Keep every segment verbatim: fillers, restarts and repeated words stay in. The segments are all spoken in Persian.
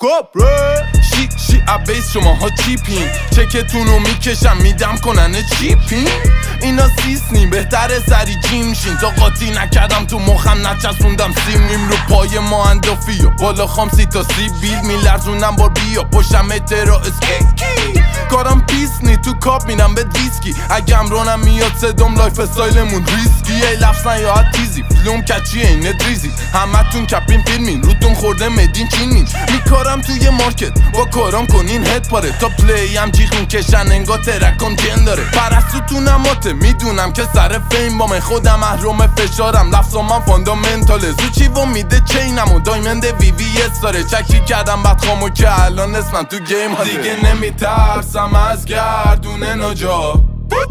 گابره شی شی ابیس شما ها چیپین چکتونو میکشم میدم کنن چیپین اینا سیسنی بهتره سری جیم شین تا قاطی نکردم تو مخم نچسوندم سیمیم رو پای ما اندافی و بالا خام سی تا سی بیل میلرزونم بار بیا پشتم اترا اسکی کارم پیسنی تو کاب میرم به دیسکی اگم رونم میاد صدام لایف استایلمون ریسکی ای لفظن یا حد تیزی فلوم کچیه اینه دریزی همه تون کپین فیلمین روتون خورده مدین چینین میکارم توی مارکت با کارام کنین هد پاره تا پلی هم جیغ میکشن انگا ترکام جن داره پرستوتونم آته میدونم که سر فیم با من خودم محروم فشارم لفظام من فاندامنتاله زوچی و میده چینم و دایمند وی وی اس داره چکی کردم بعد خامو که الان اسمم تو گیم هاده دیگه نمیترسم از گردونه نجا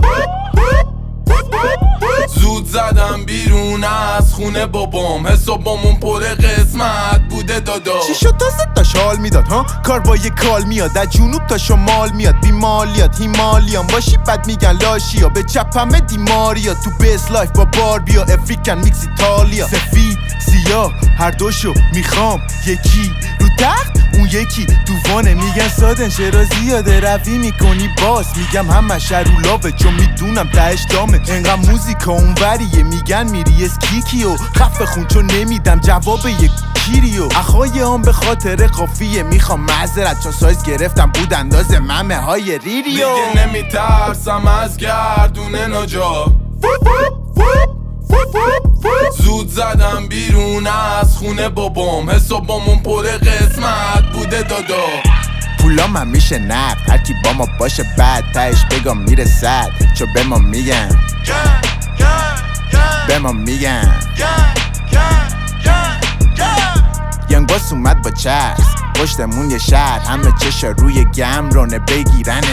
زود زدم بیرون از خونه بابام حسابامون پر قسمت بوده دادا چی شد تا زد تا شال میداد ها کار با یه کال میاد از جنوب تا شمال میاد بیمالیات هیمالیان باشی بد میگن لاشیا به چپ همه دیماریا تو بیس لایف با بار بیا افریکن میکس ایتالیا سفید سیاه هر دوشو میخوام یکی رو تخت اون یکی تو وانه میگن سادن چرا زیاده روی میکنی باز میگم همه شرولاوه چون میدونم تهش دامه انقدر موزیکا اونوریه میگن میری اسکیکی و خفه خون چون نمیدم جواب یک کیریو اخوای هم به خاطر قافیه میخوام معذرت چون سایز گرفتم بود انداز ممه های ریریو دیگه نمیترسم از گردونه نجا زود زدم بیرون از خونه بابام حسابامون پر قسمت بوده دادا پولام هم میشه نقد هرکی با ما باشه بعد تهش بگم میره صد چو به ما میگن به ما میگن ینگ باس اومد با چرس پشتمون یه شهر همه چشا روی گمرانه بگیرنه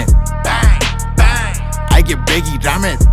اگه بگیرمت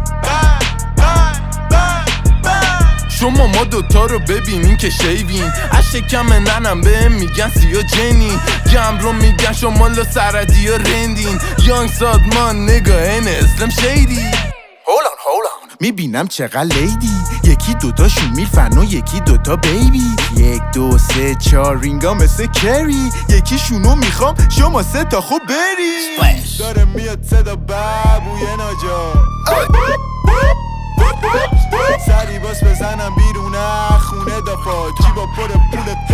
شما ما دوتا رو ببینین که شیوین از شکم ننم بهم میگن سیا جنین گم رو میگن شما لا سردی و رندین یانگ سادمان نگاه این اسلم شیدی هولان هولان میبینم چقدر لیدی یکی دوتاشون میفن و یکی دوتا بیبی یک دو سه چار رینگا مثل کری یکیشونو میخوام شما سه تا خوب بری داره میاد صدا بابوی نجا سری باس بزنم بیرونه خونه دافا جیبا پر پول